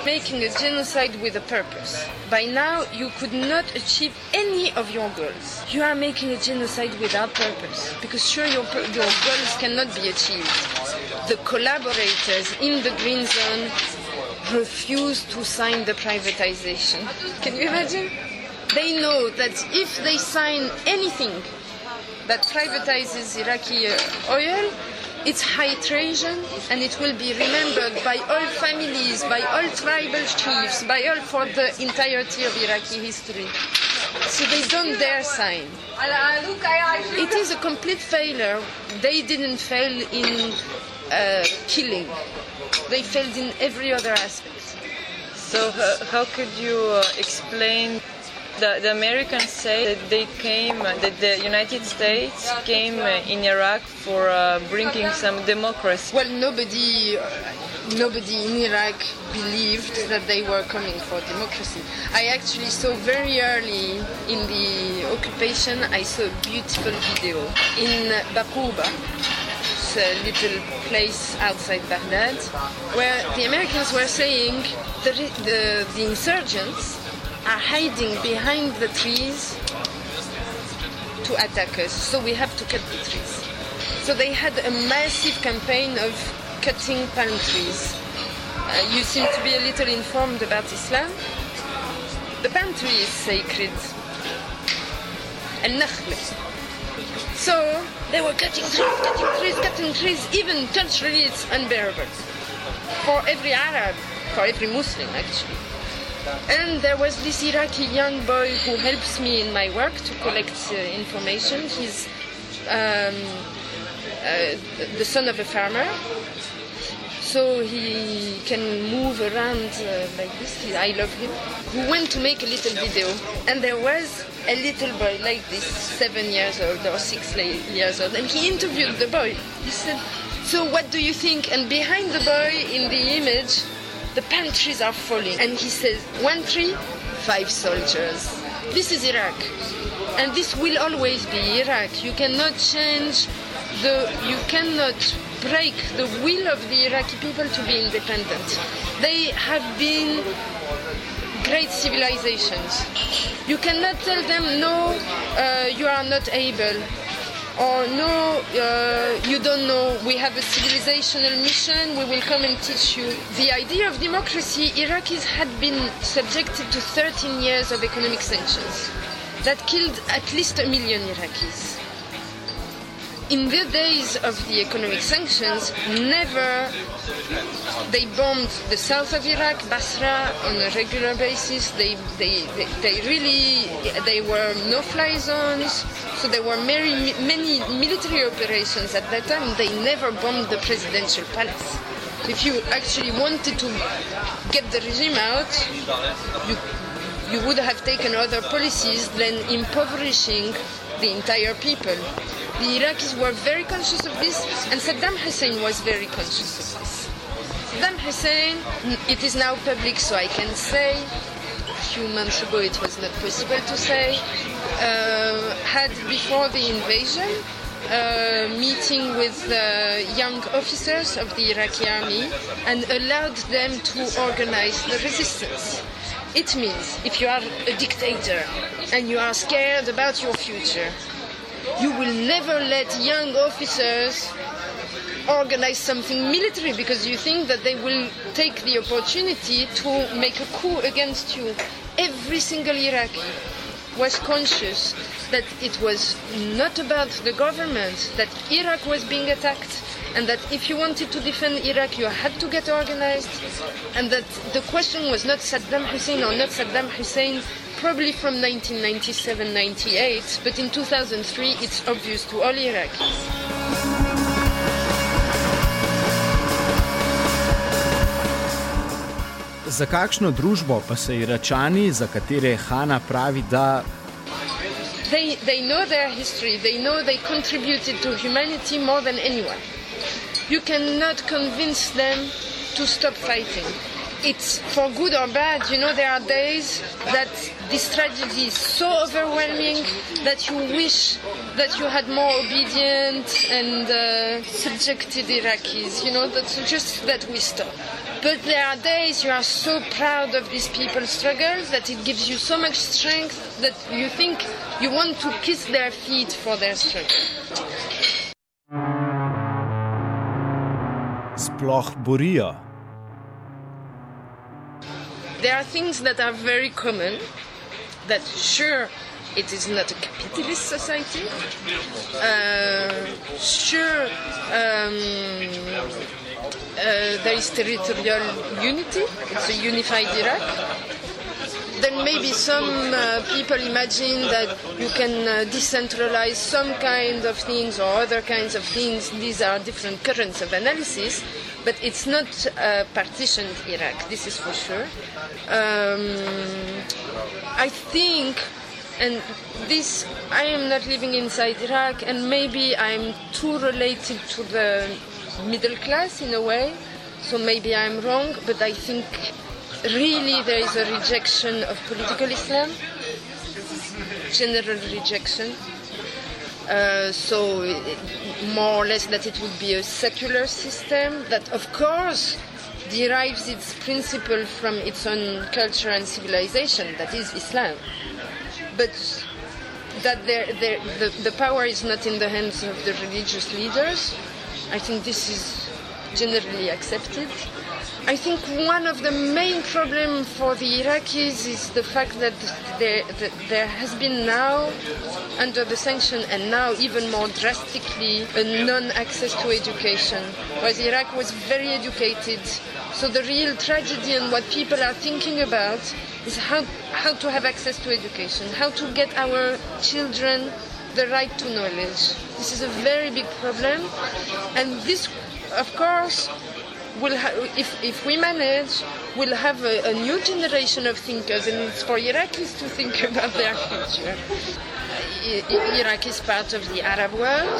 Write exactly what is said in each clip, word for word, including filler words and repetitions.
making a genocide with a purpose. By now, you could not achieve any of your goals. You are making a genocide without purpose, because sure, your, your goals cannot be achieved. The collaborators in the Green Zone refuse to sign the privatization. Can you imagine? They know that if they sign anything that privatizes Iraqi oil, it's high treason, and it will be remembered by all families, by all tribal chiefs, by all for the entirety of Iraqi history. So they don't dare sign. It is a complete failure. They didn't fail in uh, killing. They failed in every other aspect. So uh, how could you uh, explain the, the Americans say that they came, uh, that the United States came uh, in Iraq for uh, bringing some democracy? Well, nobody, uh, nobody in Iraq believed that they were coming for democracy. I actually saw very early in the occupation, I saw a beautiful video in Baquba, a little place outside Baghdad, where the Americans were saying the, the, the insurgents are hiding behind the trees to attack us, so we have to cut the trees. So they had a massive campaign of cutting palm trees. Uh, you seem to be a little informed about Islam. The palm tree is sacred. Al-Nakhl. So they were cutting trees, cutting trees, cutting trees. Even culturally, it's unbearable for every Arab, for every Muslim, actually. And there was this Iraqi young boy who helps me in my work to collect uh, information. He's um, uh, the son of a farmer, so he can move around uh, like this. I love him. Who went to make a little video, and there was a little boy like this, seven years old or six years old, and he interviewed the boy. He said, "So what do you think?" And behind the boy in the image, the palm trees are falling. And he says, one tree, five soldiers. This is Iraq. And this will always be Iraq. You cannot change the, you cannot break the will of the Iraqi people to be independent. They have been great civilizations. You cannot tell them, no, uh, you are not able. Or no, uh, you don't know, we have a civilizational mission, we will come and teach you. The idea of democracy, Iraqis had been subjected to thirteen years of economic sanctions that killed at least a million Iraqis. In the days of the economic sanctions, never they bombed the south of Iraq, Basra, on a regular basis. They, they, they, they really, they were no-fly zones. So there were many, many military operations at that time. They never bombed the presidential palace. If you actually wanted to get the regime out, you, you would have taken other policies than impoverishing the entire people. The Iraqis were very conscious of this, and Saddam Hussein was very conscious of this. Saddam Hussein, it is now public, so I can say, a few months ago it was not possible to say, uh, had before the invasion a meeting with uh, young officers of the Iraqi army and allowed them to organize the resistance. It means if you are a dictator and you are scared about your future, you will never let young officers organize something military because you think that they will take the opportunity to make a coup against you. Every single Iraqi was conscious that it was not about the government, that Iraq was being attacked, and that if you wanted to defend Iraq, you had to get organized, and that the question was not Saddam Hussein or not Saddam Hussein, probably from nineteen ninety-seven ninety-eight, but in two thousand three it's obvious to all Iraqis. Za kakšno družbo pa se Iračani, za katere Hana pravi, da They, they know their history, they know they contributed to humanity more than anyone. You cannot convince them to stop fighting. It's for good or bad, you know, there are days that this tragedy is so overwhelming that you wish that you had more obedient and uh, subjected Iraqis, you know, that just that we stop. But there are days you are so proud of these people's struggles that it gives you so much strength that you think you want to kiss their feet for their struggle. Sploh borijo. There are things that are very common, that sure, it is not a capitalist society. Uh, sure, um, uh, there is territorial unity. It's a unified Iraq. Then maybe some uh, people imagine that you can uh, decentralize some kind of things or other kinds of things. These are different currents of analysis, but it's not a partitioned Iraq, this is for sure. Um, I think, and this, I am not living inside Iraq, and maybe I'm too related to the middle class in a way, so maybe I'm wrong, but I think really there is a rejection of political Islam, general rejection. Uh, so it, more or less that it would be a secular system that of course derives its principle from its own culture and civilization, that is Islam. But that there, there, the, the power is not in the hands of the religious leaders. I think this is generally accepted. I think one of the main problems for the Iraqis is the fact that there, that there has been now, under the sanction, and now even more drastically, a non-access to education. Whereas Iraq was very educated. So the real tragedy and what people are thinking about is how, how to have access to education, how to get our children the right to knowledge. This is a very big problem. And this, of course, We'll ha- if, if we manage, we'll have a, a new generation of thinkers, and it's for Iraqis to think about their future. I- I- Iraq is part of the Arab world.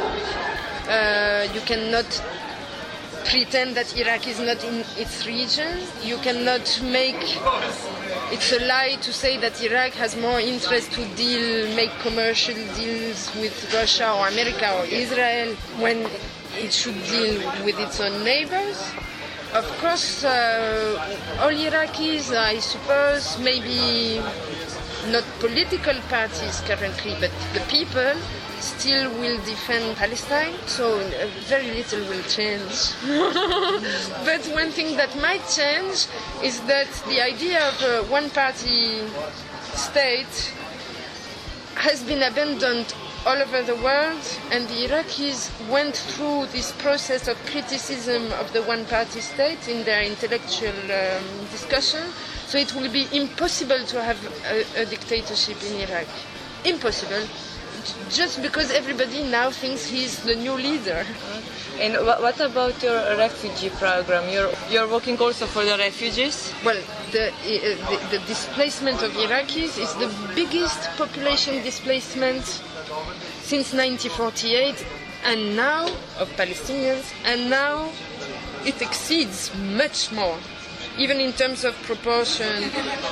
Uh, you cannot pretend that Iraq is not in its region. You cannot make... It's a lie to say that Iraq has more interest to deal, make commercial deals with Russia or America or Israel when it should deal with its own neighbors. Of course, uh, all Iraqis, I suppose, maybe not political parties currently, but the people still will defend Palestine, so uh, very little will change. But one thing that might change is that the idea of a one-party state has been abandoned all over the world, and the Iraqis went through this process of criticism of the one-party state in their intellectual um, discussion, so it will be impossible to have a, a dictatorship in Iraq. Impossible. Just because everybody now thinks he's the new leader. And what about your refugee program? You're, you're working also for the refugees? Well, the, uh, the, the displacement of Iraqis is the biggest population displacement since nineteen forty-eight, and now, of Palestinians, and now it exceeds much more, even in terms of proportion,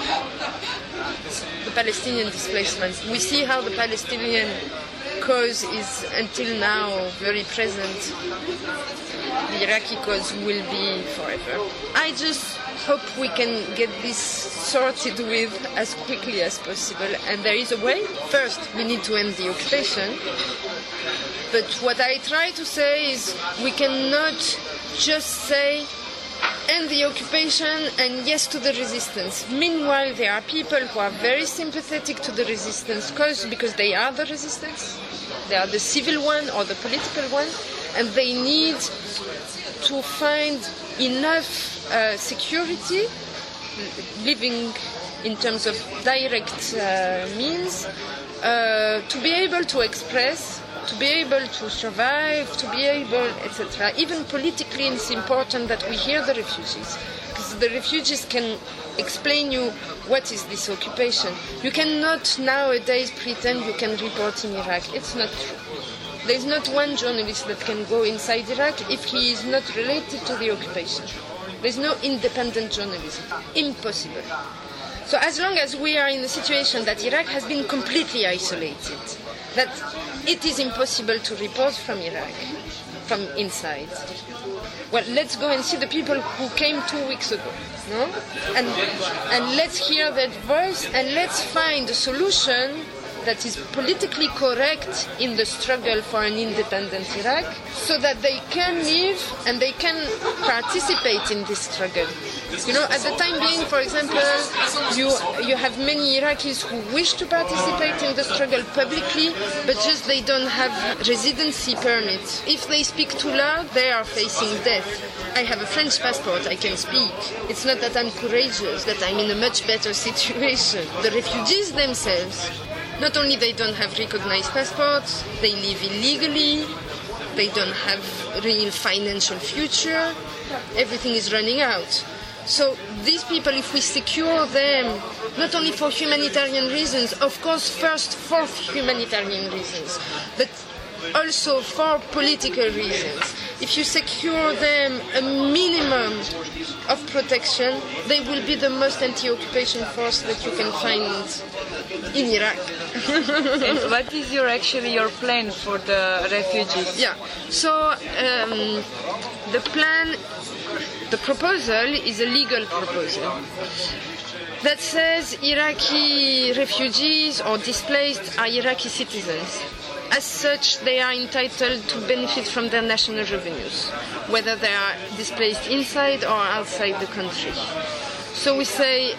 the Palestinian displacements. We see how the Palestinian cause is until now very present. The Iraqi cause will be forever. I just hope we can get this sorted with as quickly as possible, and there is a way. First, we need to end the occupation, but what I try to say is we cannot just say end the occupation and yes to the resistance. Meanwhile, there are people who are very sympathetic to the resistance cause because they are the resistance. They are the civil one or the political one, and they need to find enough uh, security, living in terms of direct uh, means, uh, to be able to express, to be able to survive, to be able, et cetera. Even politically, it's important that we hear the refugees, because the refugees can explain you what is this occupation. You cannot nowadays pretend you can report in Iraq. It's not true. There's not one journalist that can go inside Iraq if he is not related to the occupation. There's no independent journalism. Impossible. So as long as we are in the situation that Iraq has been completely isolated, that it is impossible to report from Iraq, from inside, well, let's go and see the people who came two weeks ago, no? And, and let's hear that voice and let's find a solution that is politically correct in the struggle for an independent Iraq, so that they can live and they can participate in this struggle. You know, at the time being, for example, you you have many Iraqis who wish to participate in the struggle publicly, but just they don't have residency permits. If they speak too loud, they are facing death. I have a French passport, I can speak. It's not that I'm courageous, that I'm in a much better situation. The refugees themselves, not only they don't have recognized passports, they live illegally, they don't have real financial future, everything is running out. So these people, if we secure them, not only for humanitarian reasons, of course first for humanitarian reasons, but also for political reasons. If you secure them a minimum of protection, they will be the most anti-occupation force that you can find in Iraq. And what is your actually your plan for the refugees? Yeah, so um, the plan, the proposal is a legal proposal that says Iraqi refugees or displaced are Iraqi citizens. As such, they are entitled to benefit from their national revenues, whether they are displaced inside or outside the country. So we say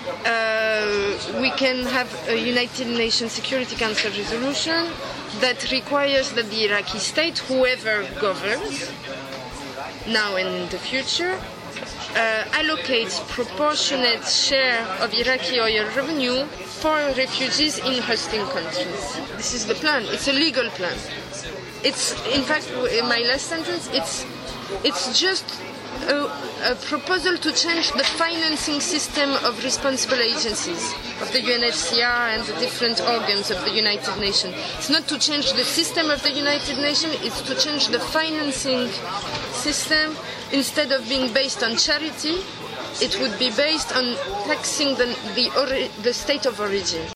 uh, we can have a United Nations Security Council resolution that requires that the Iraqi state, whoever governs, now and in the future, uh, allocates proportionate share of Iraqi oil revenue for refugees in hosting countries. This is the plan. It's a legal plan. It's, in fact, in my last sentence, it's it's just a, a proposal to change the financing system of responsible agencies, of the U N H C R and the different organs of the United Nations. It's not to change the system of the United Nations, it's to change the financing system. Instead of being based on charity, it would be based on taxing the, the, ori- the state of origin.